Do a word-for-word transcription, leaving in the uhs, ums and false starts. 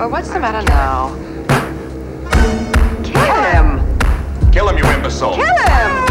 Oh, what's the matter now? Kill him! Kill him, you imbecile! Kill him!